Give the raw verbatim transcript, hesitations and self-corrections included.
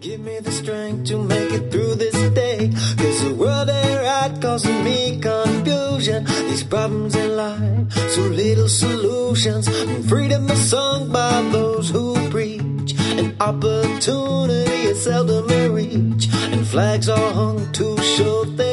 Give me the strength to make it through this day, 'cause the world ain't right, causing me confusion. These problems in life, so little solutions. And freedom is sung by those who preach, and opportunity is seldom in reach, and flags are hung to show their